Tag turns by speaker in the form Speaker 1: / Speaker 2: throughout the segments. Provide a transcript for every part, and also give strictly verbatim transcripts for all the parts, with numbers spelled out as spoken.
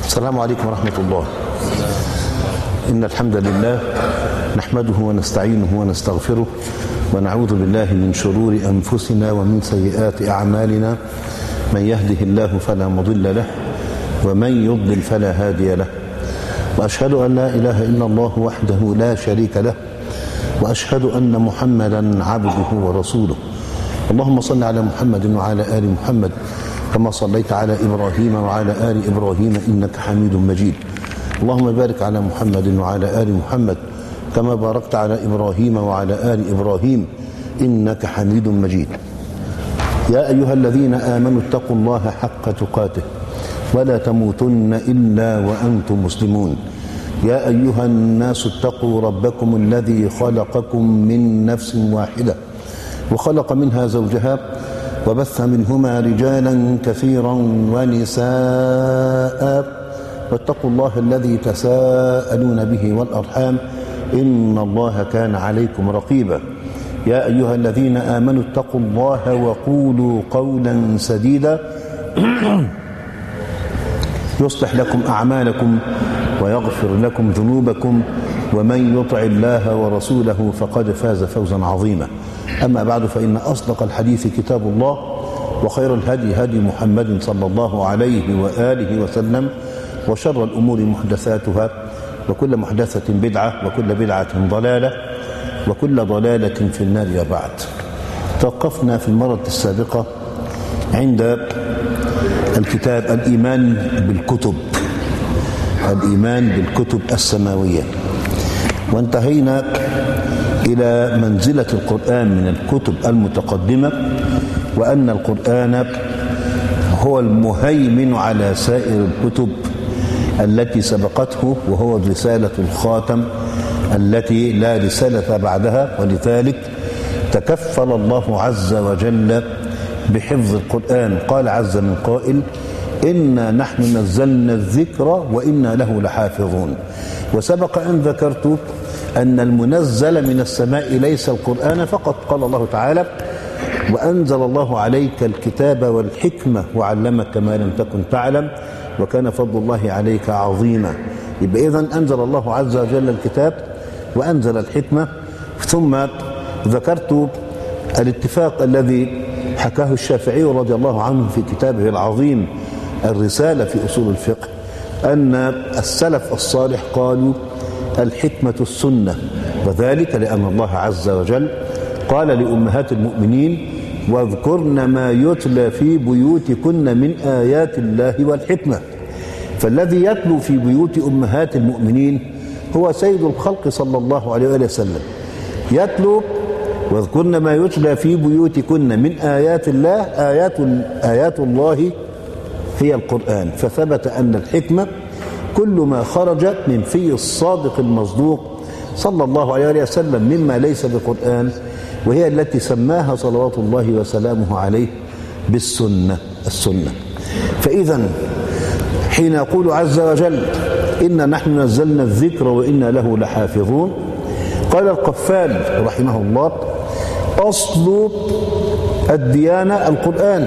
Speaker 1: السلام عليكم ورحمة الله. إن الحمد لله نحمده ونستعينه ونستغفره ونعوذ بالله من شرور أنفسنا ومن سيئات أعمالنا. من يهده الله فلا مضل له ومن يضلل فلا هادي له، وأشهد أن لا إله إلا الله وحده لا شريك له، وأشهد أن محمدا عبده ورسوله. اللهم صل على محمد وعلى آل محمد كما صليت على إبراهيم وعلى آل إبراهيم إنك حميد مجيد. اللهم بارك على محمد وعلى آل محمد كما باركت على إبراهيم وعلى آل إبراهيم إنك حميد مجيد. يا أيها الذين آمنوا اتقوا الله حق تقاته ولا تموتن إلا وأنتم مسلمون. يا أيها الناس اتقوا ربكم الذي خلقكم من نفس واحدة وخلق منها زوجها وبث منهما رجالا كثيرا ونساء، واتقوا الله الذي تساءلون به والأرحام إن الله كان عليكم رقيبا. يا أيها الذين آمنوا اتقوا الله وقولوا قولا سديدا يصلح لكم أعمالكم ويغفر لكم ذنوبكم، ومن يطع الله ورسوله فقد فاز فوزا عظيما. أما بعد، فإن أصدق الحديث كتاب الله، وخير الهدي هدي محمد صلى الله عليه وآله وسلم، وشر الأمور محدثاتها، وكل محدثة بدعة، وكل بدعة ضلالة، وكل ضلالة في النار. يا بعد، توقفنا في المرة السابقة عند الكتاب الإيمان بالكتب الإيمان بالكتب السماوية، وانتهينا إلى منزلة القرآن من الكتب المتقدمة، وأن القرآن هو المهيمن على سائر الكتب التي سبقته، وهو رسالة الخاتم التي لا رسالة بعدها. ولذلك تكفل الله عز وجل بحفظ القرآن. قال عز من قائل: إنا نحن نزلنا الذكر وإنا له لحافظون. وسبق أن ذكرت أن المنزل من السماء ليس القرآن فقط. قال الله تعالى: وأنزل الله عليك الكتاب والحكمة وعلمك ما لم تكن تعلم وكان فضل الله عليك عظيما. يبقى إذن أنزل الله عز وجل الكتاب وأنزل الحكمة. ثم ذكرت الاتفاق الذي حكاه الشافعي رضي الله عنه في كتابه العظيم الرسالة في أصول الفقه، أن السلف الصالح قالوا الحكمة السنة، وذلك لأن الله عز وجل قال لأمهات المؤمنين: واذكرن ما يتلى في بيوتكن من آيات الله والحكمة. فالذي يتلو في بيوت أمهات المؤمنين هو سيد الخلق صلى الله عليه وسلم، يتلو: واذكرن ما يتلى في بيوتكن من آيات الله. آيات, آيات الله هي القرآن. فثبت أن الحكمة كل ما خرج من في الصادق المصدوق صلى الله عليه وسلم مما ليس بقرآن، وهي التي سماها صلوات الله وسلامه عليه بالسنة السنة. فإذا حين يقول عز وجل: إنا نحن نزلنا الذكر وإنا له لحافظون، قال القفال رحمه الله: أصل الديانة القرآن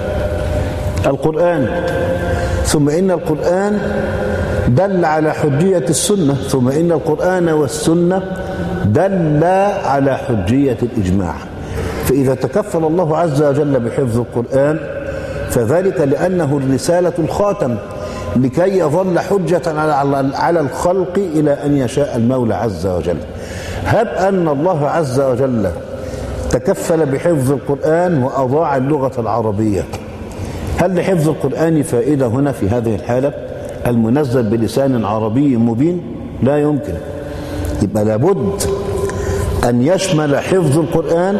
Speaker 1: القرآن ثم إن القرآن دل على حجية السنة، ثم إن القرآن والسنة دل على حجية الإجماع. فإذا تكفل الله عز وجل بحفظ القرآن فذلك لأنه الرسالة الخاتم، لكي يظل حجة على الخلق إلى أن يشاء المولى عز وجل. هب أن الله عز وجل تكفل بحفظ القرآن وأضاع اللغة العربية، هل لحفظ القرآن فائدة هنا في هذه الحالة؟ المنزل بلسان عربي مبين؟ لا يمكن. يبقى لابد أن يشمل حفظ القرآن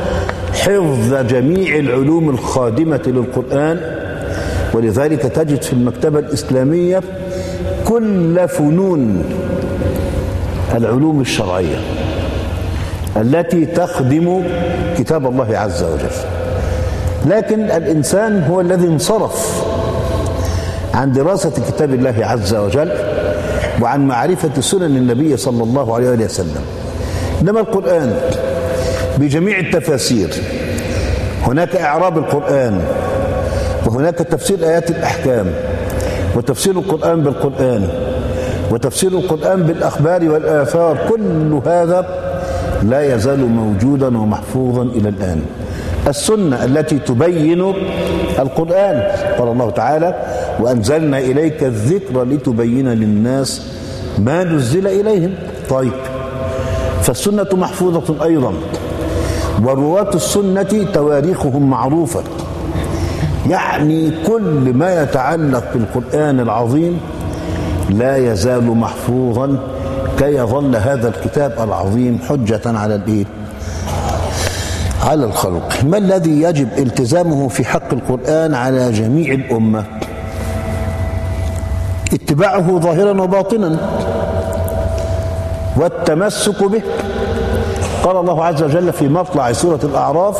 Speaker 1: حفظ جميع العلوم الخادمة للقرآن. ولذلك تجد في المكتبة الإسلامية كل فنون العلوم الشرعية التي تخدم كتاب الله عز وجل. لكن الإنسان هو الذي انصرف عن دراسة كتاب الله عز وجل وعن معرفة سنن النبي صلى الله عليه وسلم. إنما القرآن بجميع التفاسير، هناك إعراب القرآن، وهناك تفسير آيات الأحكام، وتفسير القرآن بالقرآن، وتفسير القرآن بالأخبار والآثار، كل هذا لا يزال موجودا ومحفوظا إلى الآن. السنة التي تبين القرآن، قال الله تعالى: وأنزلنا إليك الذكر لتبين للناس ما نزل إليهم. طيب، فالسنة محفوظة أيضا، ورواة السنة تواريخهم معروفة، يعني كل ما يتعلق بالقرآن العظيم لا يزال محفوظا كي يظل هذا الكتاب العظيم حجة على الإيه؟ على الخلق. ما الذي يجب التزامه في حق القرآن على جميع الأمة؟ اتباعه ظاهرا وباطنا، والتمسك به. قال الله عز وجل في مطلع سورة الأعراف: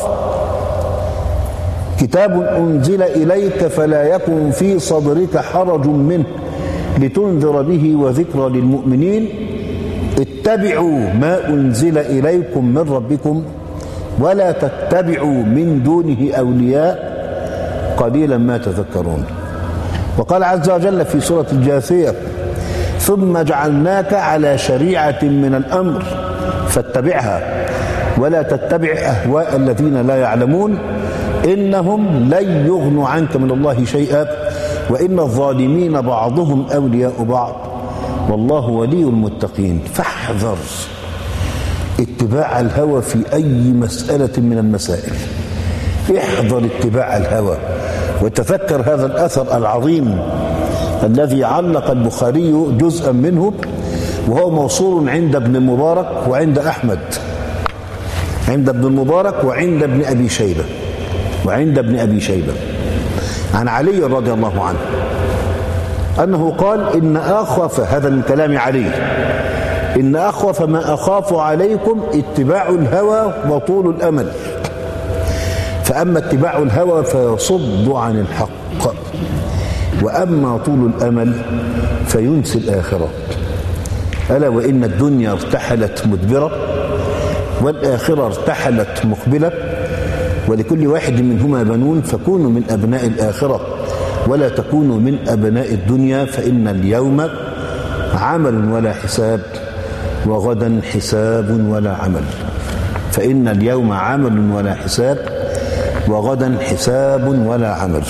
Speaker 1: كتاب أنزل إليك فلا يكن في صدرك حرج منه لتنذر به وذكرى للمؤمنين اتبعوا ما أنزل إليكم من ربكم ولا تتبعوا من دونه أولياء قليلا ما تذكرون. وقال عز وجل في سورة الجاثية: ثم جعلناك على شريعة من الأمر فاتبعها ولا تتبع أهواء الذين لا يعلمون إنهم لن يغنوا عنك من الله شيئا وإن الظالمين بعضهم أولياء بعض والله ولي المتقين. فاحذر اتباع الهوى في أي مسألة من المسائل، احذر اتباع الهوى. وتذكر هذا الأثر العظيم الذي علق البخاري جزءا منه، وهو موصول عند ابن المبارك وعند أحمد، عند ابن المبارك وعند ابن أبي شيبة وعند ابن أبي شيبة عن علي رضي الله عنه أنه قال: إن أخاف، هذا من كلام علي، إن أخاف ما أخاف عليكم اتباع الهوى وطول الأمل، فأما اتباع الهوى فيصد عن الحق، وأما طول الأمل فينسي الآخرة. ألا وإن الدنيا ارتحلت مدبرة والآخرة ارتحلت مقبلة، ولكل واحد منهما بنون، فكونوا من أبناء الآخرة ولا تكونوا من أبناء الدنيا، فإن اليوم عمل ولا حساب وغدا حساب ولا عمل. فإن اليوم عمل ولا حساب وغدا حساب ولا عمل.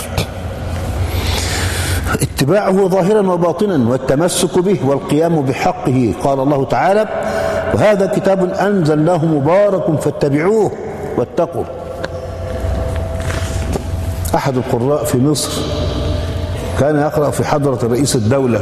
Speaker 1: اتباعه ظاهرا وباطنا والتمسك به والقيام بحقه. قال الله تعالى: وهذا كتاب أنزلناه مبارك فاتبعوه واتقوا. أحد القراء في مصر كان يقرأ في حضرة رئيس الدولة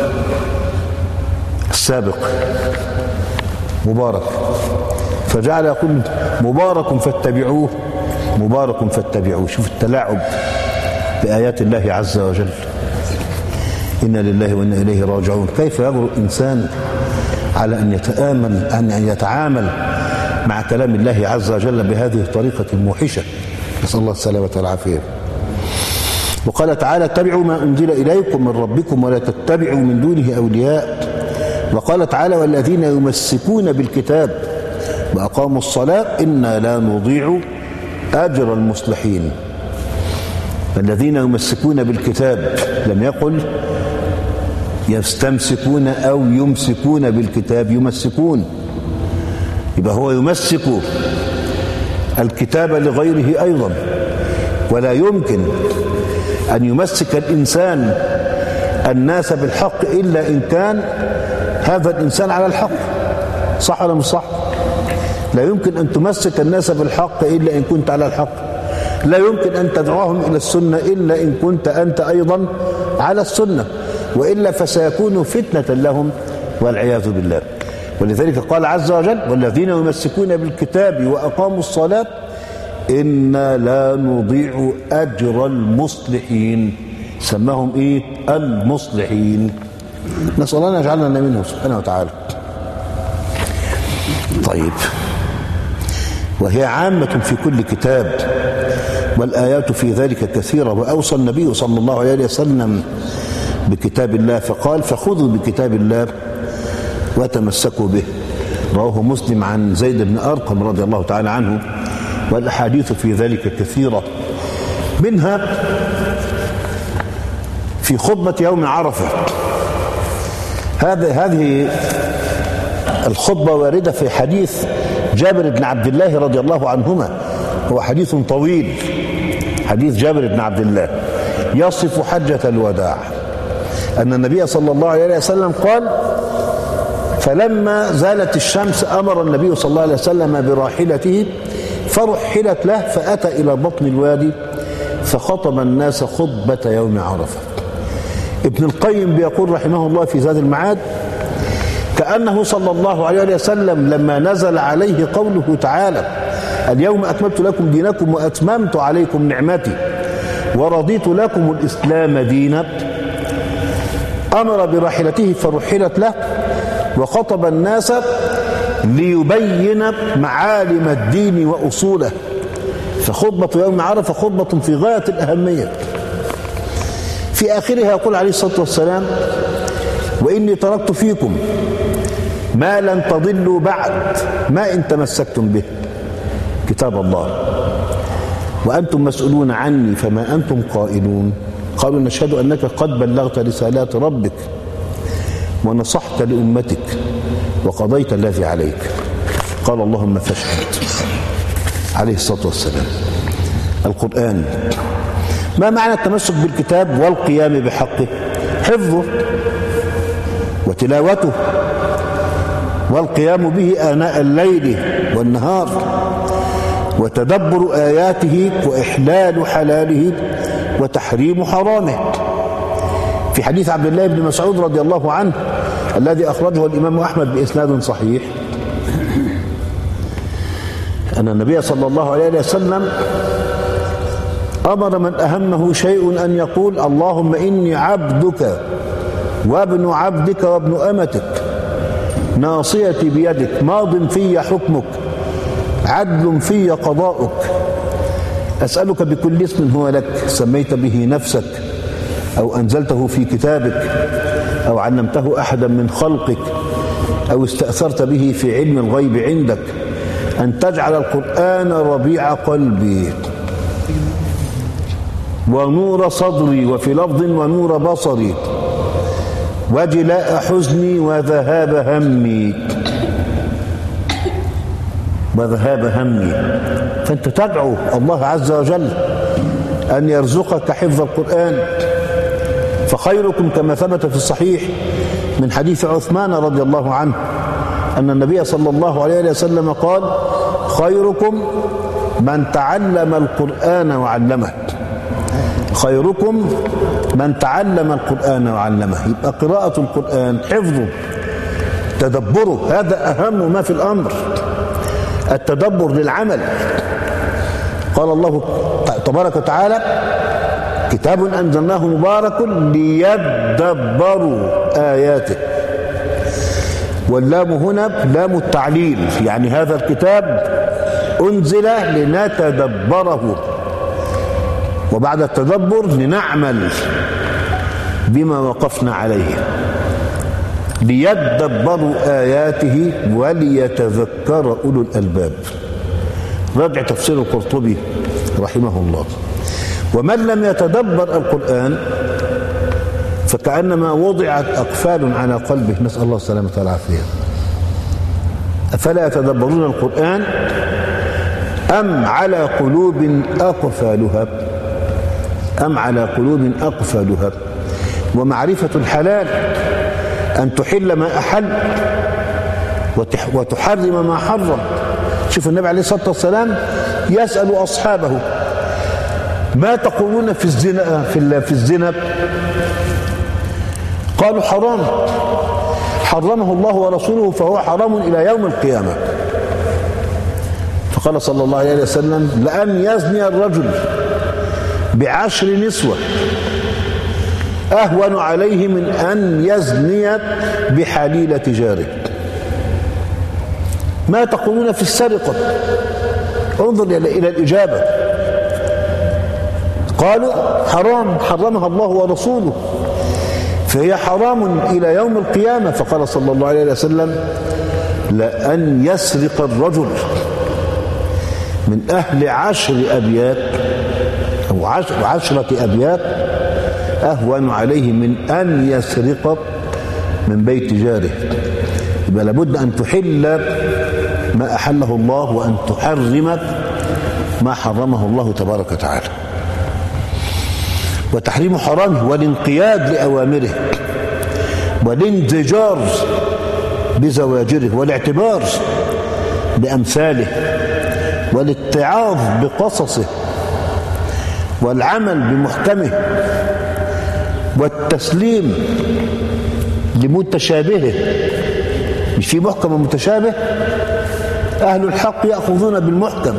Speaker 1: السابق مبارك، فجعل يقول: مبارك فاتبعوه مبارك فاتبعوه. شوف التلاعب بآيات الله عز وجل. إنا لله وإنا إليه راجعون. كيف يجرؤ الإنسان على أن يتآمل أن يتعامل مع كلام الله عز وجل بهذه الطريقة الموحشة؟ نسأل الله السلامة والعافية. وقال تعالى: اتبعوا ما أنزل إليكم من ربكم ولا تتبعوا من دونه أولياء. وقال تعالى: والذين يمسكون بالكتاب وأقاموا الصلاة إنا لا نضيع أجر المصلحين. الذين يمسكون بالكتاب، لم يقل يستمسكون أو يمسكون بالكتاب، يمسكون، يبقى هو يمسك الكتاب لغيره أيضا. ولا يمكن أن يمسك الإنسان الناس بالحق إلا إن كان هذا الإنسان على الحق. صح ولا مش صح؟ لا يمكن أن تمسك الناس بالحق إلا إن كنت على الحق. لا يمكن أن تدعوهم إلى السنة إلا إن كنت أنت أيضا على السنة، وإلا فسيكون فتنة لهم والعياذ بالله. ولذلك قال عز وجل: والذين يمسكون بالكتاب وأقاموا الصلاة إنا لا نضيع أجر المصلحين. سماهم إيه؟ المصلحين. نسأل الله أن يجعلنا منه سبحانه وتعالى. طيب، وهي عامة في كل كتاب، والآيات في ذلك كثيرة. وأوصى النبي صلى الله عليه وسلم بكتاب الله فقال: فخذوا بكتاب الله وتمسكوا به. رواه مسلم عن زيد بن أرقم رضي الله تعالى عنه. والأحاديث في ذلك كثيرة، منها في خطبة يوم عرفة. هذه هذه الخطبة واردة في حديث جابر بن عبد الله رضي الله عنهما، هو حديث طويل، حديث جابر بن عبد الله يصف حجة الوداع أن النبي صلى الله عليه وسلم قال: فلما زالت الشمس أمر النبي صلى الله عليه وسلم براحلته فرحلت له، فأتى إلى بطن الوادي فخطب الناس خطبة يوم عرفة. ابن القيم بيقول رحمه الله في زاد المعاد: كأنه صلى الله عليه وسلم لما نزل عليه قوله تعالى: اليوم أكملت لكم دينكم وأتممت عليكم نعمتي ورضيت لكم الإسلام دينا، أمر براحلته فرحلت له وخطب الناس ليبين معالم الدين وأصوله. فخطبة يوم عرفة خطبة في غاية الأهمية. في آخرها يقول عليه الصلاة والسلام: وإني تركت فيكم ما لن تضلوا بعد ما إن تمسكتم به، كتاب الله، وأنتم مسؤولون عني فما أنتم قائلون. قالوا: نشهد أنك قد بلغت رسالات ربك ونصحت لأمتك وقضيت الذي عليك. قال: اللهم فاشهد. عليه الصلاة والسلام. القرآن ما معنى التمسك بالكتاب والقيام بحقه؟ حفظه وتلاوته والقيام به آناء الليل والنهار وتدبر آياته وإحلال حلاله وتحريم حرامه. في حديث عبد الله بن مسعود رضي الله عنه الذي أخرجه الإمام أحمد بإسناد صحيح أن النبي صلى الله عليه وسلم أمر من أهمه شيء أن يقول: اللهم إني عبدك وابن عبدك وابن أمتك، ناصيتي بيدك، ماض في حكمك، عدل في قضاؤك، أسألك بكل اسم هو لك سميت به نفسك أو أنزلته في كتابك أو علمته أحدا من خلقك أو استأثرت به في علم الغيب عندك أن تجعل القرآن ربيع قلبي ونور صدري، وفي لفظ ونور بصري، وجلاء حزني وذهاب همي وذهاب همي. فأنت تدعو الله عز وجل أن يرزقك حفظ القرآن. فخيركم كما ثبت في الصحيح من حديث عثمان رضي الله عنه أن النبي صلى الله عليه وسلم قال: خيركم من تعلم القرآن وعلمه. خيركم من تعلم القرآن وعلمه. يبقى قراءة القرآن، حفظه، تدبره، هذا أهم ما في الأمر، التدبر للعمل. قال الله تبارك وتعالى: كتاب أنزلناه مبارك ليدبروا آياته. واللام هنا لام التعليل، يعني هذا الكتاب أنزل لنتدبره، وبعد التدبر لنعمل بما وقفنا عليه. ليدبروا آياته وليتذكر أولو الألباب. راجع تفسير القرطبي رحمه الله. ومن لم يتدبر القرآن فكأنما وضعت أقفال على قلبه، نسأل الله السلامة والعافية. أفلا يتدبرون القرآن أم على قلوب أقفالها أم على قلوب أقفالها. ومعرفة الحلال أن تحل ما أحل وتحرم ما حرم. شوف النبي عليه الصلاة والسلام يسأل أصحابه: ما تقولون في الزنا في الزنا؟ قالوا: حرام، حرمه الله ورسوله فهو حرام إلى يوم القيامة. فقال صلى الله عليه وسلم: لأن يزني الرجل بعشر نسوة أهون عليه من أن يزني بحليلة جاره. ما تقولون في السرقة؟ انظر إلى الإجابة. قالوا: حرام، حرمها الله ورسوله فهي حرام إلى يوم القيامة. فقال صلى الله عليه وسلم: لأن يسرق الرجل من أهل عشر أبيات أو عشر عشرة أبيات أهون عليه من أن يسرق من بيت جاره. يبقى لابد أن تحل ما أحله الله وأن تحرم ما حرمه الله تبارك وتعالى. وتحريم حرامه والانقياد لأوامره والانزجار بزواجره والاعتبار بأمثاله والاتعاظ بقصصه والعمل بمحكمه والتسليم لمتشابهه. مش في محكم ومتشابه؟ أهل الحق يأخذون بالمحكم،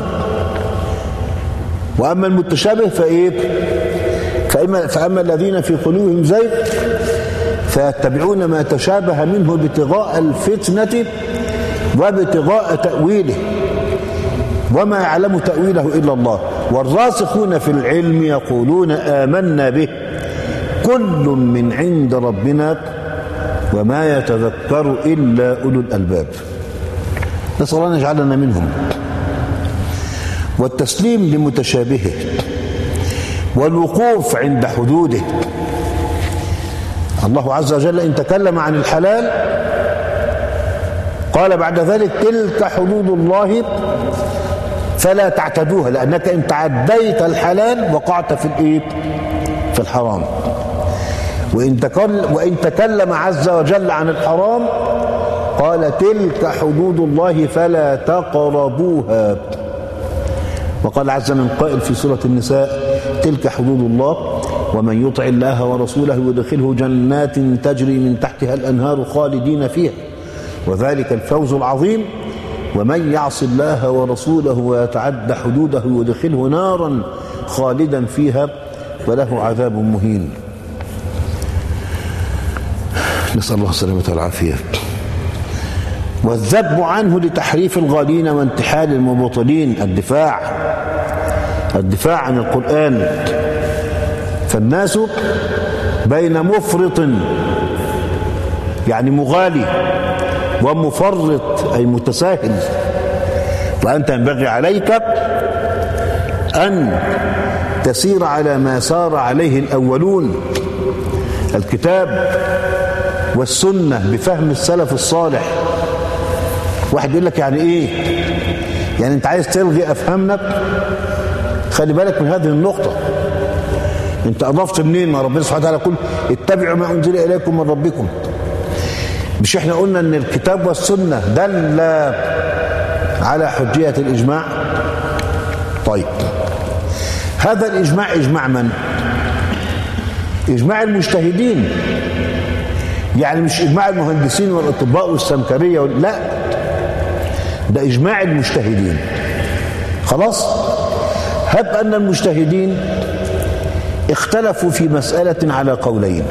Speaker 1: وأما المتشابه فإيه؟ فإما, فأما الذين في قلوبهم زيغ فيتبعون ما تشابه منه ابتغاء الفتنة وابتغاء تأويله وما يعلم تأويله إلا الله والراسخون في العلم يقولون آمنا به كل من عند ربنا وما يتذكر إلا أولو الألباب. نسأل الله أن يجعلنا منهم. والتسليم لمتشابهه والوقوف عند حدوده. الله عز وجل إن تكلم عن الحلال قال بعد ذلك تلك حدود الله فلا تعتدوها، لأنك إن تعديت الحلال وقعت في الإيه؟ في الحرام. وإن تكلم, وإن تكلم عز وجل عن الحرام قال تلك حدود الله فلا تقربوها. وقال عز من قائل في سورة النساء تلك حدود الله ومن يطع الله ورسوله يدخله جنات تجري من تحتها الأنهار خالدين فيها وذلك الفوز العظيم ومن يعص الله ورسوله ويتعد حدوده يدخله نارا خالدا فيها وله عذاب مهين. نسأل الله السلامة والعافية. والذب عنه لتحريف الغالين وانتحال المبطلين. الدفاع الدفاع عن القرآن. فالناس بين مفرط يعني مغالي ومفرط أي متساهل، وأنت ينبغي عليك أن تسير على ما سار عليه الأولون، الكتاب والسنة بفهم السلف الصالح. واحد يقول لك يعني ايه؟ يعني انت عايز تلغي افهامك؟ خلي بالك من هذه النقطة. انت اضفت منين؟ ما ربنا سبحانه وتعالى يقول اتبعوا ما انزل اليكم من ربكم. مش احنا قلنا ان الكتاب والسنة دل على حجية الاجماع؟ طيب هذا الاجماع اجماع من؟ اجماع المجتهدين، يعني مش اجماع المهندسين والاطباء والسمكرية، لا، ده اجماع المجتهدين. خلاص؟ هب ان المجتهدين اختلفوا في مسألة على قولين.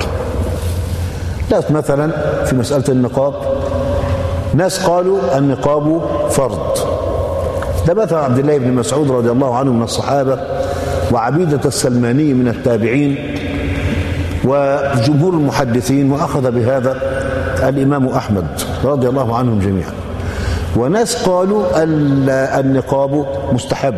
Speaker 1: ناس مثلا في مسألة النقاب، ناس قالوا النقاب فرض، ده مثلا عبد الله بن مسعود رضي الله عنه من الصحابة، وعبيدة السلماني من التابعين، وجمهور المحدثين، وأخذ بهذا الإمام أحمد رضي الله عنهم جميعا. وناس قالوا النقاب مستحب،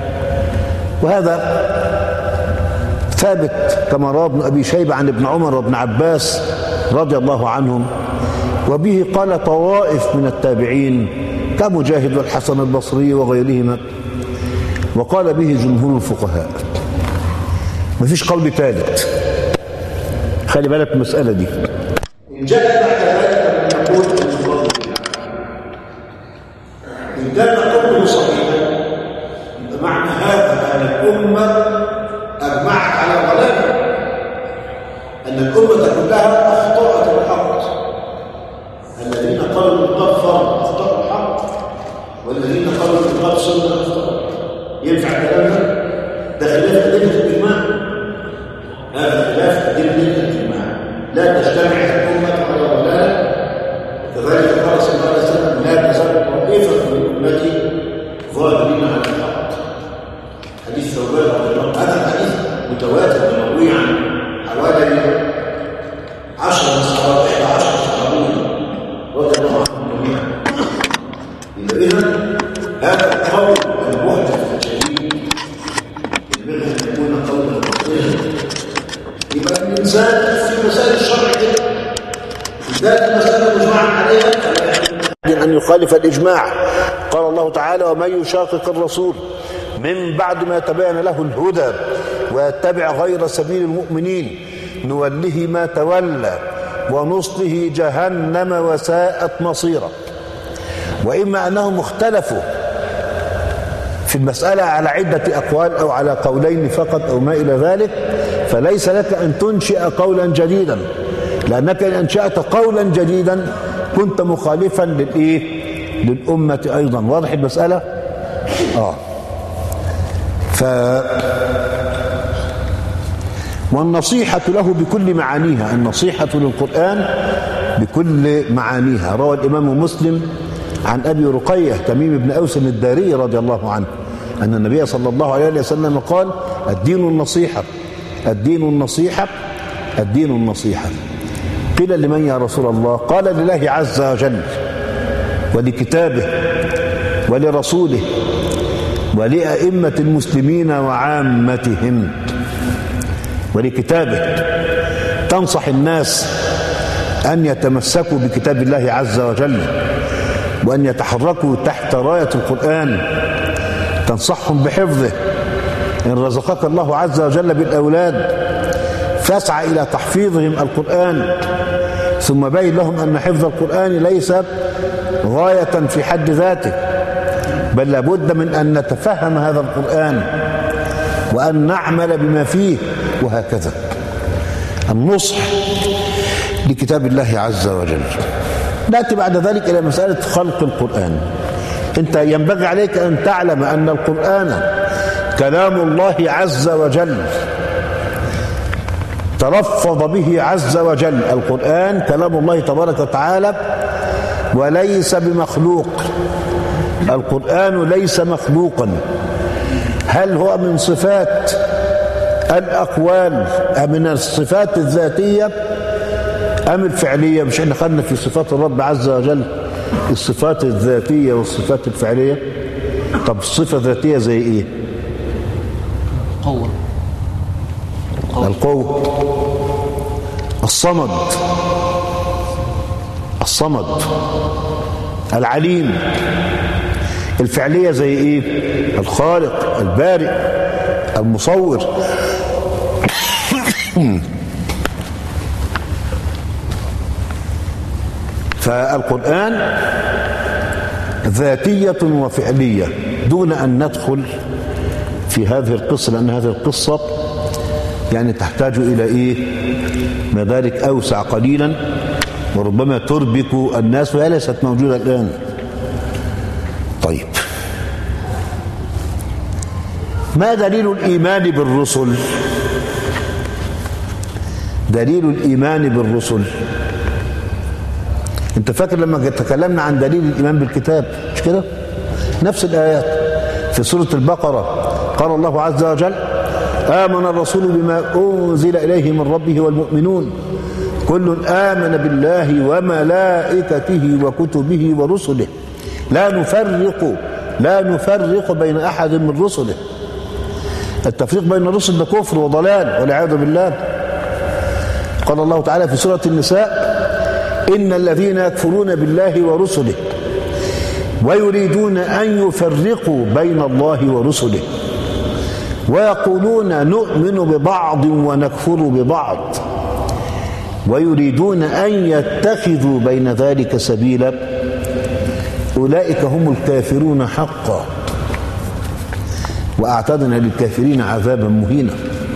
Speaker 1: وهذا ثابت كما روى ابن أبي شيبة عن ابن عمر وابن عباس رضي الله عنهم، وبه قال طوائف من التابعين كمجاهد والحسن البصري وغيرهما، وقال به جمهور الفقهاء. مفيش قول ثالث. خلي بالك من المسألة دي.
Speaker 2: إن جاء بعد ذلك أن يقول الفضل إن كان قوله صحيحا بمعنى هذا أن الأمة أجمعت على ضلال، أن الأمة كلها أخطأت الحق. الذين قالوا النقاب فرض أخطأوا الحق، والذين قالوا النقاب سنة أخطأوا. ينفع كلامنا؟ ده خلاف أدلة الإجماع. هذا خلاف أدلة الإجماع. لا تجتمع الأمة على ضلال، وكذلك قال صلى الله عليه وسلم لا تزال طائفة من أمتي ظاهرين على الحق. حديث ثوبان رضي الله عنه، هذا الحديث متواتر مروي عن حوالي عشرة صحابة، إحدى عشر صحابيا رضي الله عنهم جميعا. إذا هذا القول المحدث الجديد ينبغي أن يكون قولا مصيرا. يبقى ذات المسألة مجمع عليها
Speaker 1: أن يخالف الإجماع. قال الله تعالى: ومن يشاقق الرسول من بعد ما تبين له الهدى ويتبع غير سبيل المؤمنين نوله ما تولى ونصله جهنم وساءت مصيرا. وإما أنهم اختلفوا في المسألة على عدة أقوال أو على قولين فقط أو ما إلى ذلك، فليس لك أن تنشئ قولا جديدا، لأنك إن أنشأت قولا جديدا كنت مخالفا للإيه؟ للأمة أيضا. واضح المسألة؟ آه ف والنصيحة له بكل معانيها، النصيحة للقرآن بكل معانيها. روى الإمام مسلم عن أبي رقية تميم بن أوس الداري رضي الله عنه أن النبي صلى الله عليه وسلم قال: الدين النصيحة، الدين النصيحة، الدين النصيحة. قيل: لمن يا رسول الله؟ قال: لله عز وجل ولكتابه ولرسوله ولأئمة المسلمين وعامتهم. ولكتابه تنصح الناس أن يتمسكوا بكتاب الله عز وجل وأن يتحركوا تحت راية القرآن، تنصحهم بحفظه. إن رزقك الله عز وجل بالأولاد فاسعى إلى تحفيظهم القرآن، ثم بين لهم أن حفظ القرآن ليس غاية في حد ذاته، بل لابد من أن نتفهم هذا القرآن وأن نعمل بما فيه، وهكذا. النصح لكتاب الله عز وجل. نأتي بعد ذلك إلى مسألة خلق القرآن. أنت ينبغي عليك أن تعلم أن القرآن كلام الله عز وجل، تلفظ به عز وجل. القرآن كلام الله تبارك وتعالى وليس بمخلوق. القرآن ليس مخلوقا. هل هو من صفات الأقوال أم من الصفات الذاتية أم الفعلية؟ مش احنا خدنا في صفات الرب عز وجل الصفات الذاتية والصفات الفعلية؟ طب الصفة الذاتية زي ايه؟
Speaker 3: القوة،
Speaker 1: القوة، الصمد، الصمد، العليم. الفعلية زي ايه؟ الخالق، البارئ، المصور. فالقرآن ذاتية وفعلية دون أن ندخل في هذه القصة، لأن هذه القصة يعني تحتاج إلى إيه؟ مدارك أوسع قليلا، وربما تربك الناس، وهي ليست موجودة الآن. طيب، ما دليل الإيمان بالرسل؟ دليل الإيمان بالرسل، انت فاكر لما تكلمنا عن دليل الإيمان بالكتاب مش كده؟ نفس الآيات في سورة البقرة قال الله عز وجل: آمن الرسول بما أنزل إليه من ربه والمؤمنون كل آمن بالله وملائكته وكتبه ورسله لا نفرق لا نفرق بين أحد من رسله. التفريق بين الرسل ده كفر وضلال والعياذ بالله. قال الله تعالى في سورة النساء: إن الذين يكفرون بالله ورسله ويريدون أن يفرقوا بين الله ورسله ويقولون نؤمن ببعض ونكفر ببعض ويريدون أن يتخذوا بين ذلك سبيلا أولئك هم الكافرون حقا وأعتدنا للكافرين عذابا مهينا.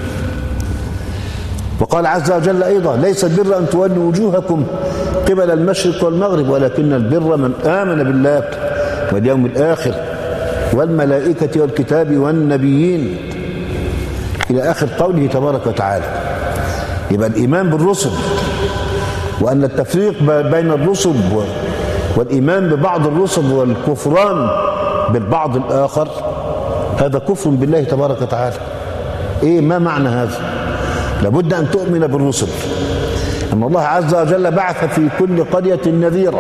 Speaker 1: وقال عز وجل أيضا: ليس البر أن تولوا وجوهكم قبل المشرق والمغرب ولكن البر من آمن بالله واليوم الآخر والملائكة والكتاب والنبيين إلى آخر قوله تبارك وتعالى. يبقى الإيمان بالرسل وأن التفريق بين الرسل والإيمان ببعض الرسل والكفران بالبعض الآخر هذا كفر بالله تبارك وتعالى. إيه ما معنى هذا؟ لابد أن تؤمن بالرسل، أن الله عز وجل بعث في كل قرية نذيرا،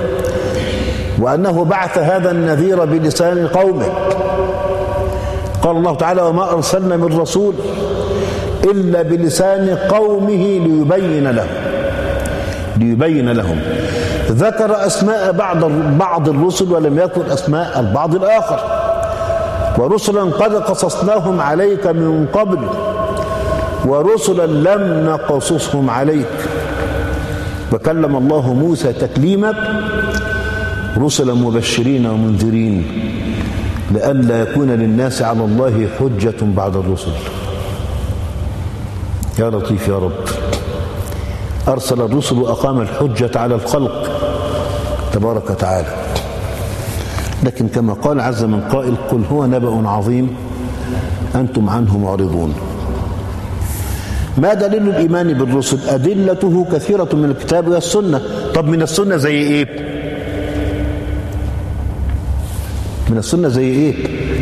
Speaker 1: وأنه بعث هذا النذير بلسان قومه. قال الله تعالى: وما أرسلنا من رسول إلا بلسان قومه ليبين له ليبين لهم. ذكر أسماء بعض بعض الرسل ولم يكن أسماء البعض الآخر. ورسلا قد قصصناهم عليك من قبل ورسلا لم نقصصهم عليك. وكلم الله موسى تكليما رسلا مبشرين ومنذرين لئلا يكون للناس على الله حجة بعد الرسل. يا لطيف يا رب. أرسل الرسل وأقام الحجة على الخلق تبارك وتعالى. لكن كما قال عز من قائل قل هو نبأ عظيم أنتم عنه معرضون. ما دليل الإيمان بالرسل؟ أدلته كثيرة من الكتاب والسنة. طب من السنة زي إيه؟ من السنة زي إيه؟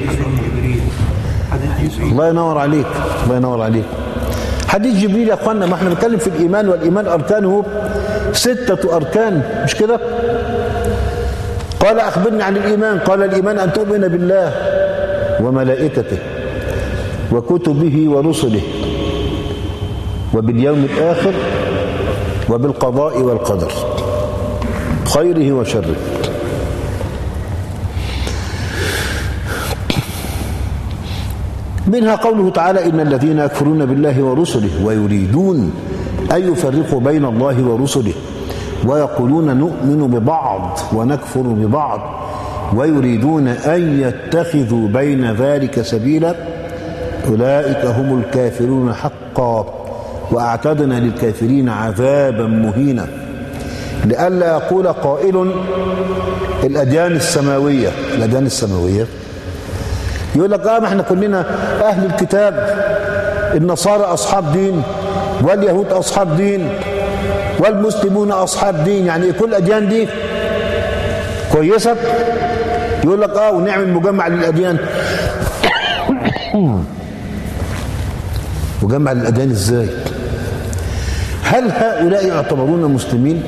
Speaker 1: الله ينور عليك، الله ينور عليك. حديث جبريل يا أخوانا، ما احنا بنتكلم في الإيمان، والإيمان أركانه ستة أركان، مش كده؟ قال أخبرني عن الإيمان. قال الإيمان أن تؤمن بالله وملائكته وكتبه ورسله وباليوم الآخر وبالقضاء والقدر خيره وشره. منها قوله تعالى إن الذين يكفرون بالله ورسله ويريدون أن يفرقوا بين الله ورسله ويقولون نؤمن ببعض ونكفر ببعض ويريدون أن يتخذوا بين ذلك سبيلا أولئك هم الكافرون حقا وأعتدنا للكافرين عذابا مهينا. لئلا يقول قائل الأديان السماوية، الأديان السماوية يقول لك اه ما احنا كلنا أهل الكتاب، النصارى أصحاب دين واليهود أصحاب دين والمسلمون أصحاب دين، يعني كل الأديان دي كويسة. يقول لك اه ونعمل مجمع للأديان. مجمع للأديان ازاي؟ هل هؤلاء يعتبرون مسلمين؟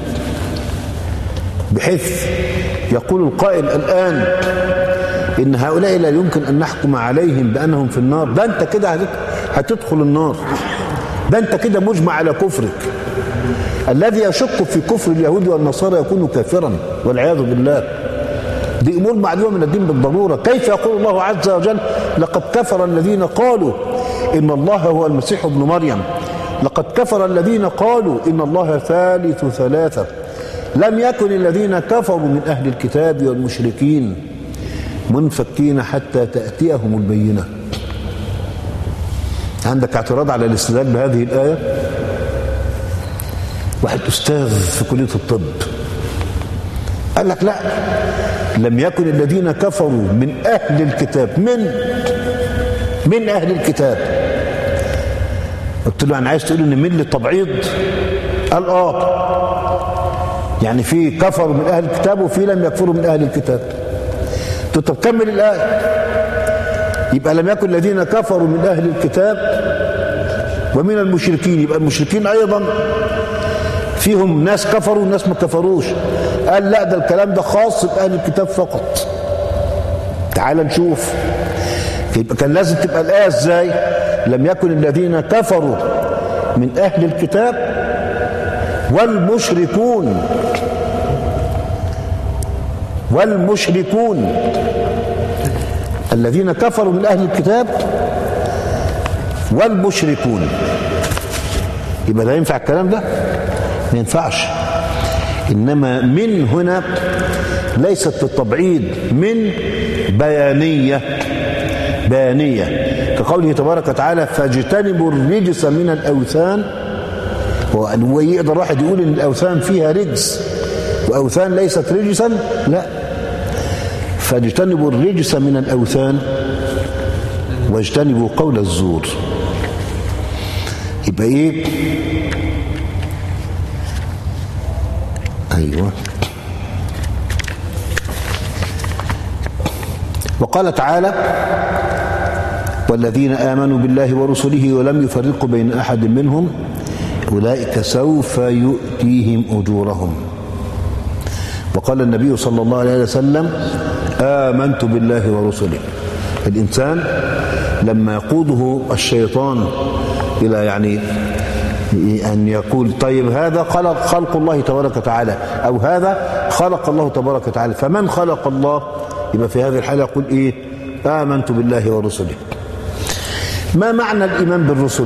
Speaker 1: بحيث يقول القائل الآن إن هؤلاء لا يمكن أن نحكم عليهم بأنهم في النار، ده أنت كده هتدخل النار، ده أنت كده مجمع على كفرك. الذي يشك في كفر اليهود والنصارى يكون كافرا والعياذ بالله. دي أمور معلومة من الدين بالضرورة. كيف يقول الله عز وجل لقد كفر الذين قالوا إن الله هو المسيح ابن مريم، لقد كفر الذين قالوا إن الله ثالث ثلاثة، لم يكن الذين كفروا من أهل الكتاب والمشركين منفكين حتى تأتيهم البينة. عندك اعتراض على الاستدلال بهذه الآية؟ واحد أستاذ في كلية الطب قال لك لا، لم يكن الذين كفروا من أهل الكتاب من من أهل الكتاب. قلت له أنا عايز تقول إن من للتبعيض؟ قال آه، يعني في كفروا من أهل الكتاب وفي لم يكفروا من أهل الكتاب. قلت له طب كمل الآية. يبقى لم يكن الذين كفروا من أهل الكتاب ومن المشركين، يبقى المشركين أيضا فيهم ناس كفروا وناس ما كفروش. قال لا، ده الكلام ده خاص بأهل الكتاب فقط. تعال نشوف. يبقى كان لازم تبقى الآية ازاي؟ لم يكن الذين كفروا من أهل الكتاب والمشركون والمشركون الذين كفروا من أهل الكتاب والمشركون. يبقى ده ينفع الكلام ده؟ ما ينفعش. إنما من هنا ليست التبعيض، من بيانية بيانية كقوله تبارك وتعالى فاجتنبوا الرجس من الأوثان. هو يقدر واحد يقول إن الأوثان فيها رجس وأوثان ليست رجسا؟ لا، فاجتنبوا الرجس من الأوثان واجتنبوا قول الزور. يبقى إيه؟ أيوة. وقال تعالى والذين آمنوا بالله ورسله ولم يفرقوا بين أحد منهم أولئك سوف يؤتيهم أجورهم. وقال النبي صلى الله عليه وسلم آمنت بالله ورسله. الإنسان لما يقوده الشيطان إلى يعني أن يقول طيب هذا خلق خلق الله تبارك وتعالى، أو هذا خلق الله تبارك وتعالى، فمن خلق الله؟ يبقى في هذه الحالة يقول إيه؟ آمنت بالله ورسله. ما معنى الإيمان بالرسل؟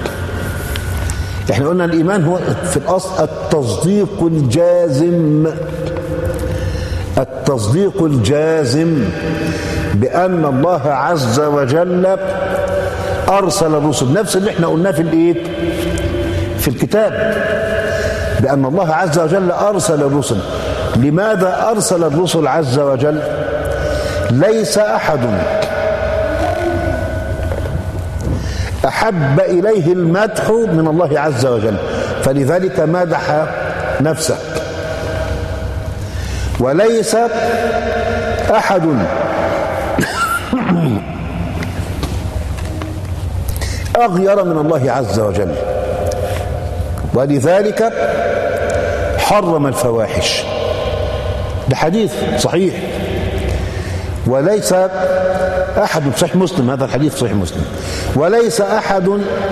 Speaker 1: احنا قلنا الإيمان هو في الأصل التصديق الجازم، التصديق الجازم بأن الله عز وجل أرسل الرسل، نفس اللي احنا قلناه في الإيه؟ في الكتاب، بأن الله عز وجل أرسل الرسل. لماذا أرسل الرسل عز وجل؟ ليس أحد أحب إليه المدح من الله عز وجل، فلذلك مدح نفسه. وليس أحد أغير من الله عز وجل، ولذلك حرم الفواحش. ده حديث صحيح. وليس أحد، صحيح مسلم، هذا الحديث صحيح مسلم. وليس أحد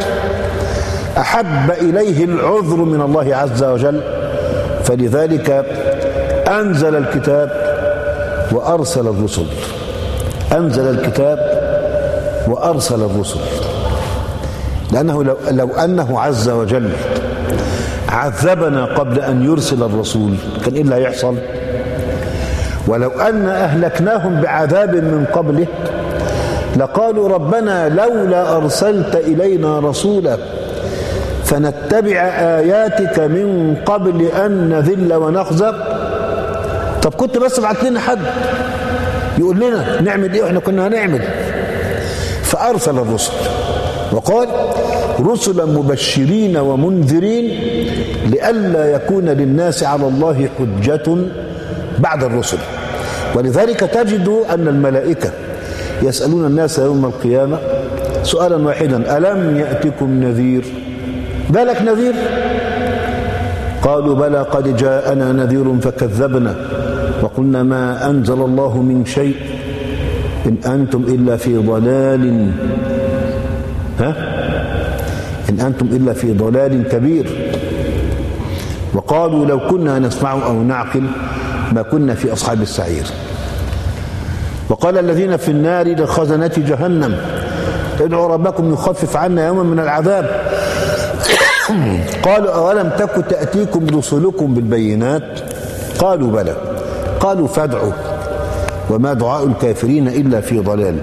Speaker 1: أحب إليه العذر من الله عز وجل، فلذلك أنزل الكتاب وأرسل الرسل. أنزل الكتاب وأرسل الرسل، لأنه لو, لو أنه عز وجل عذبنا قبل أن يرسل الرسول كان إيه اللي هيحصل؟ ولو أن أهلكناهم بعذاب من قبله لقالوا ربنا لولا أرسلت إلينا رسولا فنتبع آياتك من قبل أن نذل ونخزى. طب كنت بس بعت لنا حد يقول لنا نعمل إيه وإحنا كنا هنعمل. فأرسل الرسل وقال رسلا مبشرين ومنذرين لئلا يكون للناس على الله حجة بعد الرسل. ولذلك تجد أن الملائكة يسألون الناس يوم القيامة سؤالا واحدا: ألم يأتكم نذير؟ بالك نذير؟ قالوا بلى قد جاءنا نذير فكذبنا وقلنا ما أنزل الله من شيء إن أنتم إلا في ضلال ها؟ إن أنتم إلا في ضلال كبير. وقالوا لو كنا نسمع أو نعقل ما كنا في أصحاب السعير. وقال الذين في النار لخزنة جهنم ادعوا ربكم يخفف عنا يوما من العذاب. قالوا أولم تك تأتيكم رسلكم بالبينات؟ قالوا بلى. قالوا فادعوا وما دعاء الكافرين إلا في ضلال.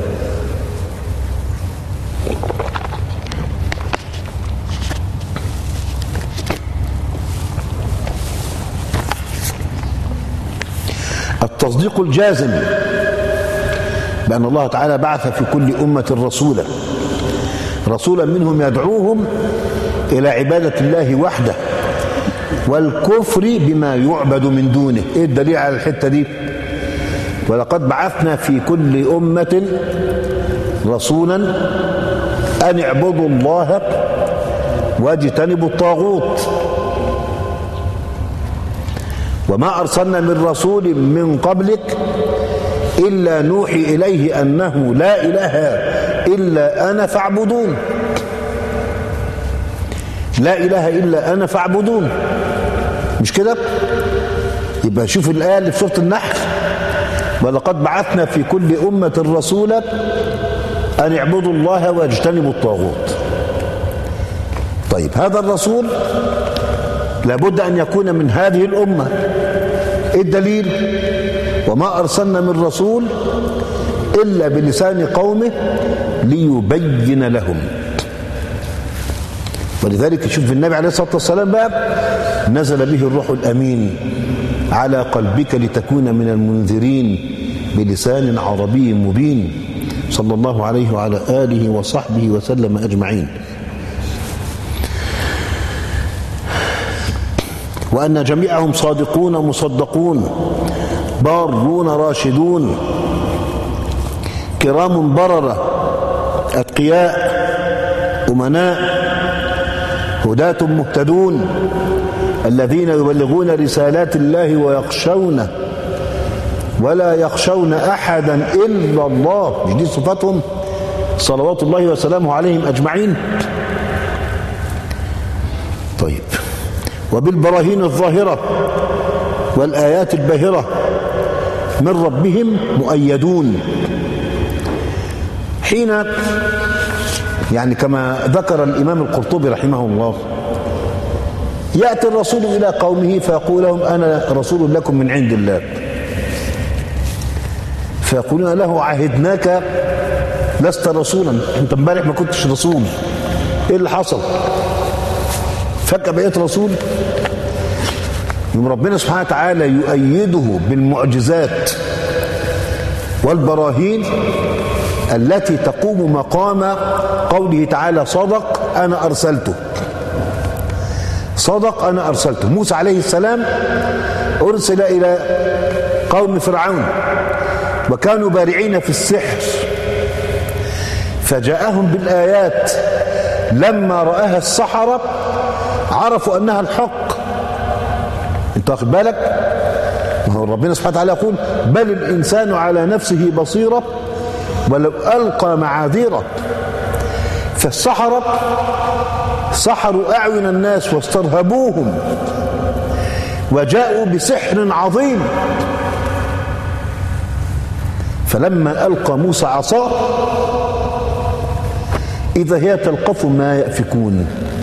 Speaker 1: التصديق الجازم بأن الله تعالى بعث في كل أمة رسولا رسولا منهم يدعوهم إلى عبادة الله وحده والكفر بما يعبد من دونه. إيه الدليل على الحتة دي؟ ولقد بعثنا في كل أمة رسولا أن اعبدوا الله واجتنبوا الطاغوت وما أرسلنا من رسول من قبلك إلا نوحي إليه أنه لا إله إلا أنا فاعبدون. لا إله إلا أنا فاعبدون، مش كده؟ يبقى شوف الآية اللي في سورة النحل: ولقد بعثنا في كل أمة رسولا أن اعبدوا الله واجتنبوا الطاغوت. طيب هذا الرسول لابد أن يكون من هذه الأمة. إيه الدليل؟ وما أرسلنا من رسول إلا بلسان قومه ليبين لهم. ولذلك شوف النبي عليه الصلاة والسلام بقى نزل به الروح الأمين على قلبك لتكون من المنذرين بلسان عربي مبين، صلى الله عليه وعلى آله وصحبه وسلم أجمعين. وأن جميعهم صادقون مصدقون بارون راشدون كرام بررة أتقياء أمناء هداة مهتدون الذين يبلغون رسالات الله ويخشونه ولا يخشون أحدا إلا الله. مش دي صفاتهم صلوات الله وسلامه عليهم أجمعين؟ وبالبراهين الظاهرة والآيات الباهرة من ربهم مؤيدون. حين يعني كما ذكر الإمام القرطبي رحمه الله، يأتي الرسول إلى قومه فيقول لهم أنا رسول لكم من عند الله، فيقولون له عهدناك لست رسولا، انت امبارح ما كنتش رسول، ايه اللي حصل؟ فجأة بقيت رسول. يوم ربنا سبحانه وتعالى يؤيده بالمعجزات والبراهين التي تقوم مقام قوله تعالى صدق أنا أرسلته. صدق أنا أرسلته. موسى عليه السلام أرسل إلى قوم فرعون وكانوا بارعين في السحر، فجاءهم بالآيات، لما رآها السحرة عرفوا أنها الحق. انت واخد بالك؟ ربنا سبحانه وتعالى يقول بل الإنسان على نفسه بصيرة ولو ألقى معاذيره. فالسحرة سحروا أعين الناس واسترهبوهم وجاءوا بسحر عظيم. فلما ألقى موسى عصاه إذا هي تلقف ما يأفكون،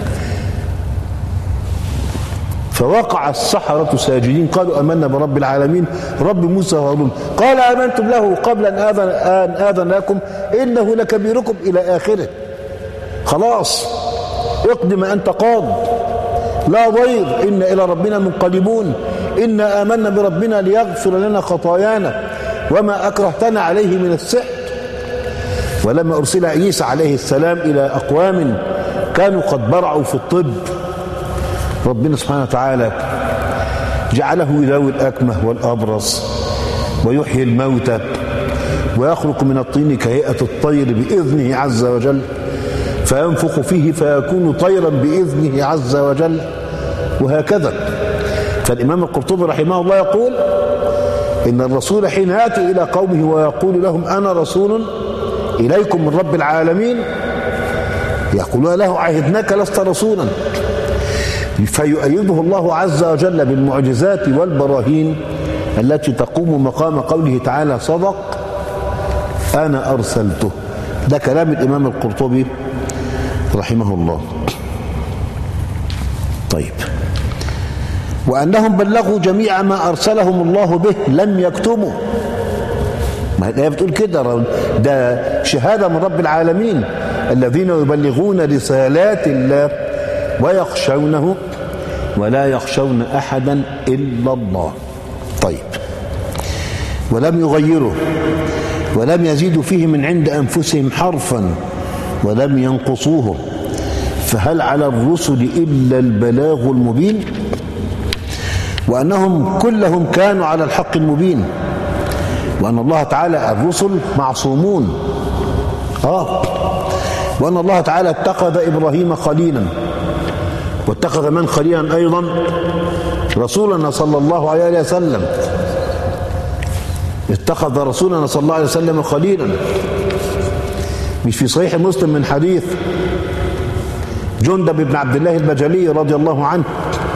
Speaker 1: فوقع السحرة ساجدين قالوا آمنا برب العالمين رب موسى وهارون. قال آمنتم له قبل أن آذن, أن آذن لكم إنه لكبيركم إلى آخره. خلاص اقض ما أنت قاض، لا ضير، إن إلى ربنا منقلبون، إنا آمنا بربنا ليغفر لنا خطايانا وما أكرهتنا عليه من السحر. ولما أرسل عيسى عليه السلام إلى أقوام كانوا قد برعوا في الطب، ربنا سبحانه وتعالى جعله يداوي الأكمه والأبرص ويحيي الموتى ويخلق من الطين كهيئة الطير بإذنه عز وجل، فينفخ فيه فيكون طيرا بإذنه عز وجل، وهكذا. فالإمام القرطبي رحمه الله يقول إن الرسول حين يأتي إلى قومه ويقول لهم أنا رسول إليكم من رب العالمين، يقولون له عهدناك لست رسولا، فيؤيده الله عز وجل بالمعجزات والبراهين التي تقوم مقام قوله تعالى صدق أنا أرسلته. ده كلام الإمام القرطبي رحمه الله. طيب، وأنهم بلغوا جميع ما أرسلهم الله به لم يكتموا. ما هي بتقول كده، ده شهادة من رب العالمين الذين يبلغون رسالات الله ويخشونه ولا يخشون أحدا إلا الله. طيب، ولم يغيروا ولم يزيدوا فيه من عند أنفسهم حرفا ولم ينقصوه، فهل على الرسل إلا البلاغ المبين؟ وأنهم كلهم كانوا على الحق المبين، وأن الله تعالى الرسل معصومون، آه وأن الله تعالى اتخذ إبراهيم خليلا، واتخذ من خليلا أيضا رسولنا صلى الله عليه وسلم، اتخذ رسولنا صلى الله عليه وسلم خليلا. مش في صحيح مسلم من حديث جندب بن عبد الله البجلي رضي الله عنه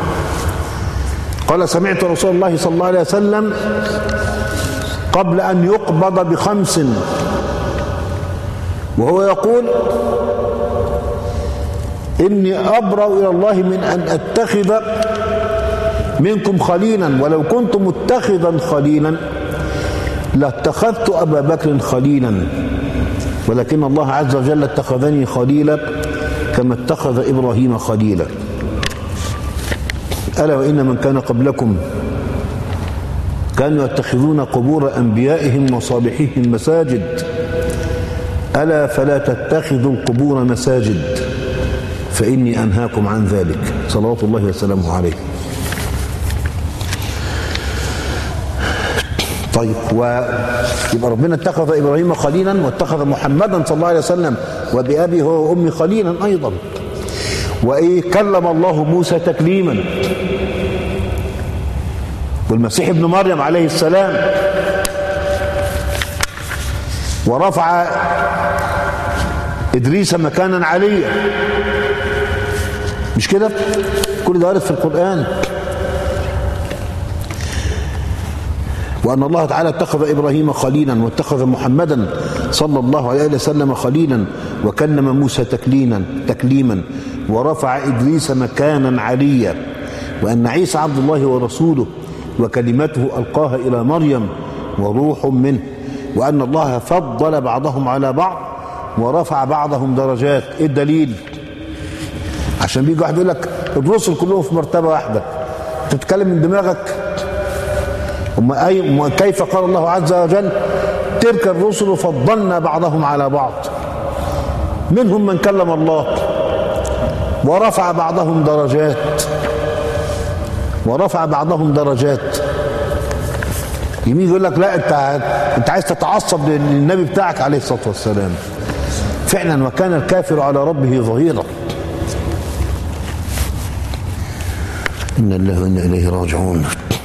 Speaker 1: قال سمعت رسول الله صلى الله عليه وسلم قبل أن يقبض بخمس وهو يقول إني أبرأ إلى الله من أن أتخذ منكم خليلا، ولو كنت متخذا خليلا لاتخذت أبا بكر خليلا، ولكن الله عز وجل اتخذني خليلا كما اتخذ إبراهيم خليلا. ألا وإن من كان قبلكم كانوا يتخذون قبور أنبيائهم وصالحيهم مساجد، ألا فلا تتخذوا القبور مساجد فإني أنهاكم عن ذلك، صلوات الله وسلامه عليه. طيب، ويبقى ربنا اتخذ إبراهيم خليلا واتخذ محمدا صلى الله عليه وسلم وبأبي هو وأمي خليلا أيضا. وإيه كلم الله موسى تكليما، والمسيح ابن مريم عليه السلام، ورفع إدريس مكانا عليا، مش كده؟ كل ده وارد في القرآن. وأن الله تعالى اتخذ إبراهيم خليلا واتخذ محمدا صلى الله عليه وسلم خليلا وكلم موسى تكليما تكليما ورفع إدريس مكانا عليا، وأن عيسى عبد الله ورسوله وكلمته ألقاها إلى مريم وروح منه، وأن الله فضل بعضهم على بعض ورفع بعضهم درجات. إيه الدليل؟ عشان بيجي واحد يقول لك الرسل كلهم في مرتبة واحدة، تتكلم من دماغك. أي كيف قال الله عز وجل تلك الرسل فضلنا بعضهم على بعض، منهم من كلم الله ورفع بعضهم درجات ورفع بعضهم درجات. يمين يقول لك لا انت انت عايز تتعصب للنبي بتاعك عليه الصلاه والسلام. فعلا وكان الكافر على ربه ظهيرا. إنا لله وإنا إليه راجعون.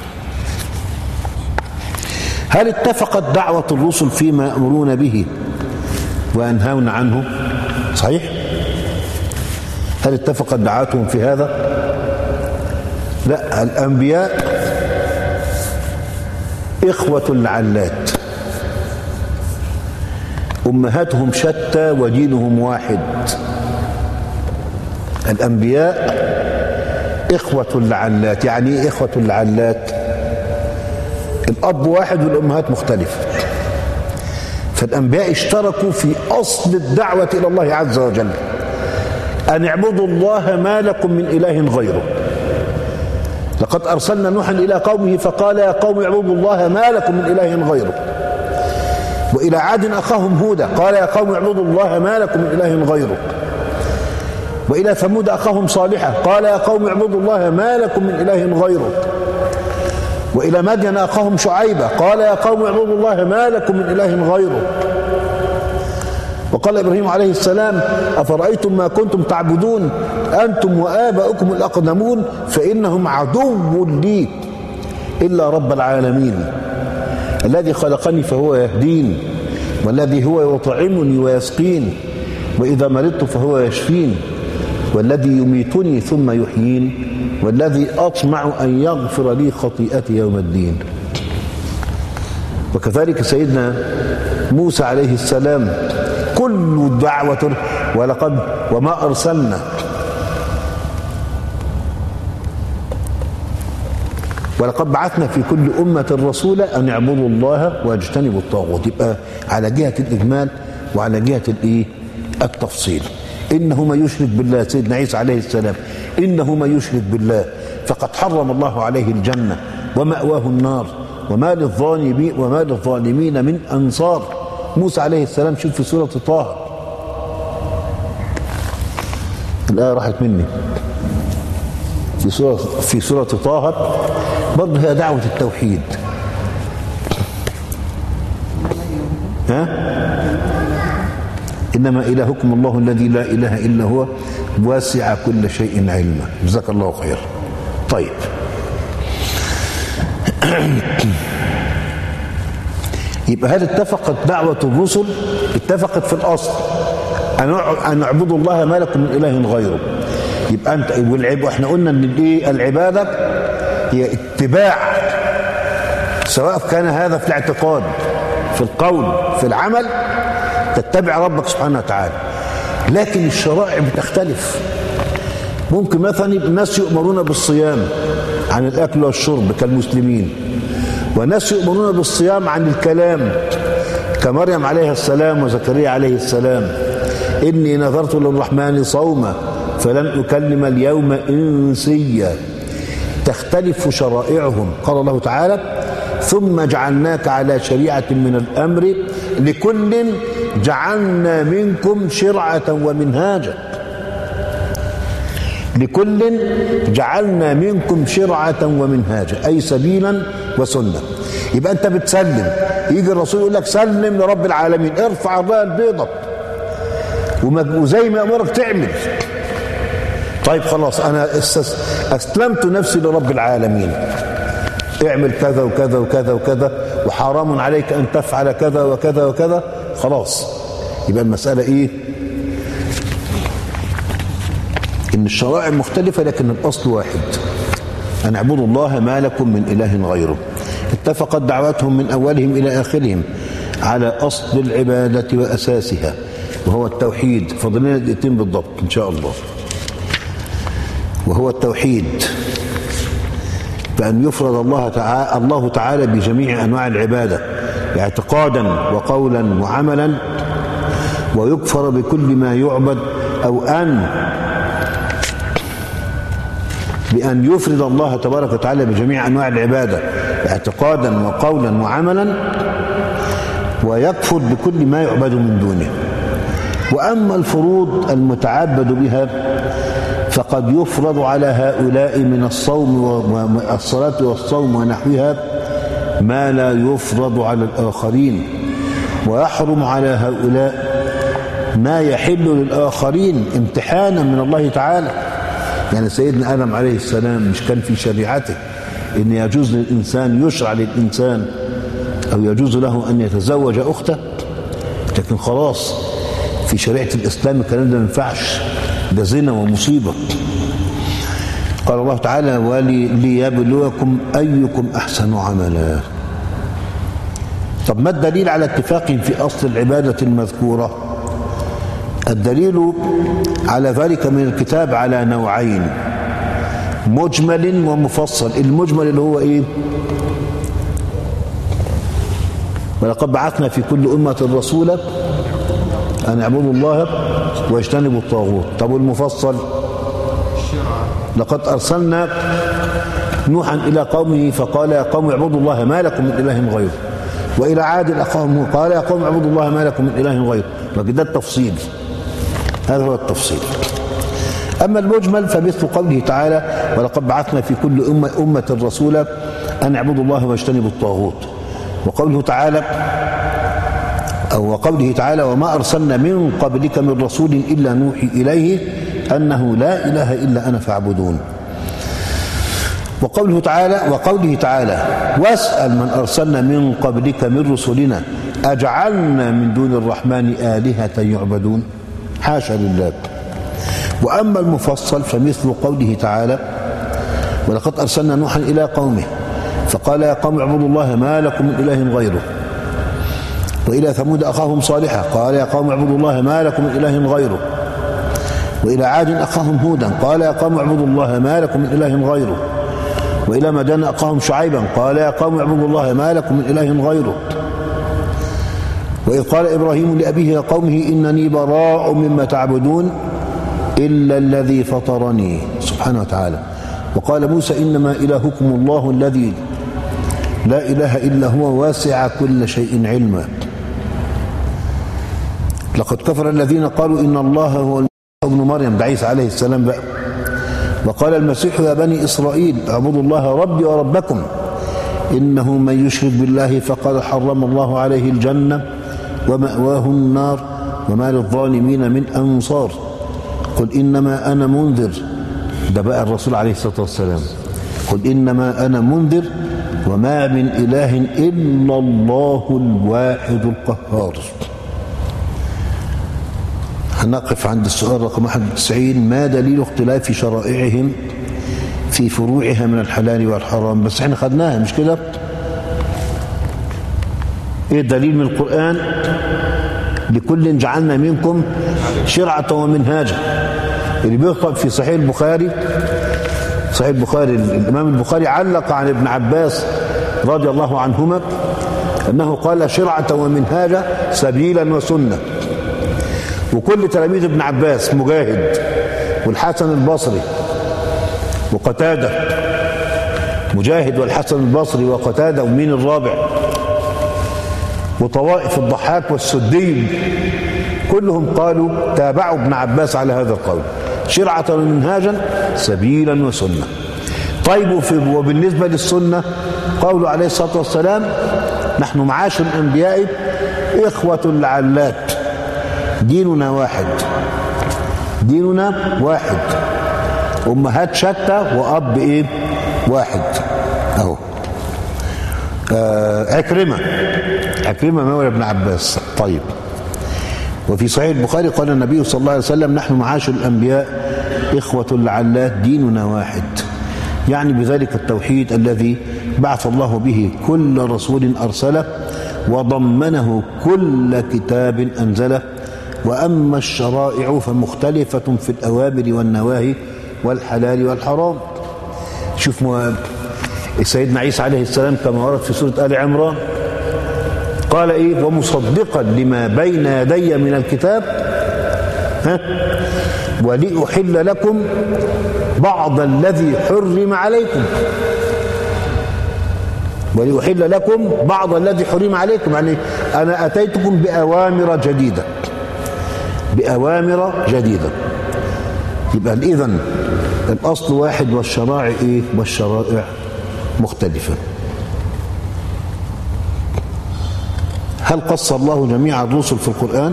Speaker 1: هل اتفقت دعوة الرسل فيما يأمرون به وينهون عنه؟ صحيح؟ هل اتفقت دعوتهم في هذا؟ لا، الأنبياء إخوة العلات، أمهاتهم شتى ودينهم واحد. الأنبياء إخوة العلات. يعني إيه إخوة العلات؟ الأب واحد والأمهات مختلفة. فالأنبياء اشتركوا في أصل الدعوة إلى الله عز وجل، أن اعبدوا الله ما لكم من إله غيره. لقد أرسلنا نوحا إلى قومه فقال يا قوم اعبدوا الله ما لكم من إله غيره. وإلى عاد أخاهم هودا قال يا قوم اعبدوا الله ما لكم من إله غيره. وإلى ثمود أخاهم صالحا قال يا قوم اعبدوا الله ما لكم من إله غيره. وإلى مدين أخاهم شعيبا قال يا قوم اعبدوا الله ما لكم من إله غيره. وقال إبراهيم عليه السلام أفرأيتم ما كنتم تعبدون أنتم وآباؤكم الأقدمون فإنهم عدو لي إلا رب العالمين الذي خلقني فهو يهدين والذي هو يطعمني ويسقين وإذا مرضت فهو يشفين والذي يميتني ثم يحيين والذي أطمع أن يغفر لي خطيئتي يوم الدين. وكذلك سيدنا موسى عليه السلام كل دعوة ولقد وما أرسلنا ولقد بعثنا في كل أمة رسولا أن اعبدوا الله واجتنبوا الطاغوت. يبقى على جهة الإجمال وعلى جهة الإيه؟ التفصيل. إنه من يشرك بالله، سيدنا عيسى عليه السلام إنه من يشرك بالله فقد حرم الله عليه الجنة ومأواه النار وما للظالمين وما للظالمين من أنصار. موسى عليه السلام شوف في سورة طه، الآية راحت مني، في سورة في سورة طه برضه هي دعوة التوحيد. ها؟ إنما إلهكم الله الذي لا إله إلا هو واسع كل شيء علما. جزاك الله خير. طيب يبقى هل اتفقت دعوة الرسل؟ اتفقت في الأصل أن اعبدوا الله ما لكم من إله غيره. يبقى أنت والعب واحنا قلنا أن الإيه؟ العبادة هي اتباع، سواء كان هذا في الاعتقاد في القول في العمل، تتبع ربك سبحانه وتعالى. لكن الشرائع بتختلف. ممكن مثلا الناس يؤمرون بالصيام عن الأكل والشرب كالمسلمين، وناس يؤمرون بالصيام عن الكلام كمريم عليه السلام وزكريا عليه السلام. إني نذرت للرحمن صوما فلن أكلم اليوم إنسيا. تختلف شرائعهم. قال الله تعالى ثم جعلناك على شريعة من الأمر لكل جعلنا منكم شرعة ومنهاجا. لكل جعلنا منكم شرعة ومنهاجا أي سبيلا وسنة. يبقى أنت بتسلم، يجي الرسول يقول لك سلم لرب العالمين، ارفع الراية البيضاء وزي ما أمرك تعمل. طيب خلاص أنا أسلمت نفسي لرب العالمين، اعمل كذا وكذا وكذا وكذا وحرام عليك أن تفعل كذا وكذا وكذا. خلاص يبقى المسألة إيه؟ إن الشرائع مختلفة لكن الأصل واحد، أن اعبدوا الله ما لكم من إله غيره. اتفقت دعواتهم من أولهم إلى آخرهم على أصل العبادة وأساسها وهو التوحيد. فضلنا دقيقتين بالضبط إن شاء الله. وهو التوحيد، بأن يفرض الله تعالى, الله تعالى بجميع أنواع العبادة اعتقادا وقولا وعملا، ويكفر بكل ما يعبد، أو أن بأن يفرض الله تبارك وتعالى بجميع أنواع العبادة اعتقادا وقولا وعملا، ويكفر بكل ما يعبد من دونه. وأما الفروض المتعبد بها فقد يفرض على هؤلاء من الصوم والصلاة والصوم ونحوها ما لا يفرض على الآخرين، ويحرم على هؤلاء ما يحل للآخرين امتحانا من الله تعالى. يعني سيدنا آدم عليه السلام مش كان في شريعته إن يجوز للإنسان، يشرع للإنسان أو يجوز له أن يتزوج أخته، لكن خلاص في شريعة الإسلام الكلام ده ما ينفعش، ده زنا ومصيبة. قال الله تعالى وليبلوكم أيكم أحسن عملا. طب ما الدليل على اتفاقهم في أصل العبادة المذكورة؟ الدليل على ذلك من الكتاب على نوعين، مجمل ومفصل. المجمل اللي هو ايه؟ ولقد بعثنا في كل أمة رسولا أن اعبدوا الله واجتنبوا الطاغوت. طب والمفصل؟ لقد أرسلنا نوحا إلى قومه فقال يا قوم اعبدوا الله ما لكم من إله غيره، وإلى عاد أخاهم هود قال يا قوم اعبدوا الله ما لكم من إله غيره. وده التفصيل، هذا هو التفصيل. أما المجمل فمثل قوله تعالى ولقد بعثنا في كل أمة, أمة رسولا أن اعبدوا الله واجتنبوا الطاغوت. وقوله تعالى أو وقوله تعالى وما أرسلنا من قبلك من رسول إلا نوحي إليه أنه لا إله إلا أنا فاعبدون. وقوله تعالى وقوله تعالى واسأل من أرسلنا من قبلك من رسلنا أجعلنا من دون الرحمن آلهة يعبدون، حاشا لله. وأما المفصل فمثل قوله تعالى ولقد أرسلنا نوحا إلى قومه فقال يا قوم اعبدوا الله ما لكم من إله غيره. وإلى ثمود أخاهم صالحا قال يا قوم اعبدوا الله ما لكم من إله غيره. وإلى عاد أخاهم هودا قال يا قوم اعبدوا الله ما لكم من إله غيره. وإلى مدين أخاهم شعيبا قال يا قوم اعبدوا الله ما لكم من إله غيره. وإذ قال إبراهيم لأبيه قومه إنني براء مما تعبدون إلا الذي فطرني سبحانه وتعالى. وقال موسى إنما إلهكم الله الذي لا إله إلا هو واسع كل شيء علما. لقد كفر الذين قالوا إن الله هو ابن مريم، ده عيسى عليه السلام بقى. وقال المسيح يا بني إسرائيل اعبدوا الله ربي وربكم إنه من يشرك بالله فقد حرم الله عليه الجنة ومأواه النار وما للظالمين من أنصار. قل إنما أنا منذر، ده بقى الرسول عليه الصلاة والسلام. قل إنما أنا منذر وما من إله إلا الله الواحد القهار. هنقف عند السؤال رقم واحد وتسعين ما دليل اختلاف شرائعهم في فروعها من الحلال والحرام؟ بس احنا خدناها مش كده؟ ايه الدليل من القرآن؟ لكل جعلنا منكم شرعة ومنهاجا. اللي بيخطب في صحيح البخاري، صحيح البخاري الإمام البخاري علق عن ابن عباس رضي الله عنهما أنه قال شرعة ومنهاجا سبيلا وسنة. وكل تلاميذ ابن عباس مجاهد والحسن البصري وقتادة، مجاهد والحسن البصري وقتادة ومين الرابع وطوائف الضحاك والسدي، كلهم قالوا تابعوا ابن عباس على هذا القول شرعة ومنهاجا سبيلا وسنة. طيب وبالنسبة للسنة قوله عليه الصلاة والسلام نحن معاشر الأنبياء إخوة لعلات ديننا واحد، ديننا واحد، أمهات شتى وأب إيه واحد. أهو آه عكرمة عكرمة مولى ابن عباس. طيب وفي صحيح البخاري قال النبي صلى الله عليه وسلم نحن معاشر الأنبياء إخوة لعلات ديننا واحد، يعني بذلك التوحيد الذي بعث الله به كل رسول أرسله وضمنه كل كتاب أنزله. وأما الشرائع فمختلفة في الأوامر والنواهي والحلال والحرام. شوف سيدنا عيسى عليه السلام كما ورد في سورة آل عمران قال إيه؟ ومصدقا لما بين يدي من الكتاب ها ولأحل لكم بعض الذي حرم عليكم ولأحل لكم بعض الذي حرم عليكم، يعني أنا أتيتكم بأوامر جديدة بأوامر جديدة. يبقى إذن الأصل واحد والشرائع إيه؟ والشرائع مختلفة. هل قص الله جميع الرسل في القرآن؟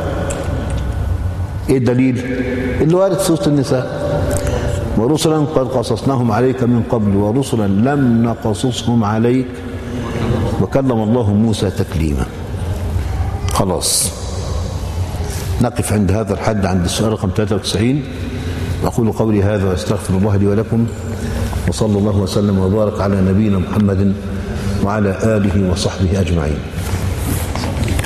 Speaker 1: إيه الدليل؟ اللي وارد في سورة النساء ورسلا قد قصصناهم عليك من قبل ورسلا لم نقصصهم عليك وكلم الله موسى تكليما. خلاص نقف عند هذا الحد، عند السؤال رقم ثلاثة وتسعين. وأقول قولي هذا وأستغفر الله لي ولكم، وصلى الله وسلم وبارك على نبينا محمد وعلى آله وصحبه أجمعين.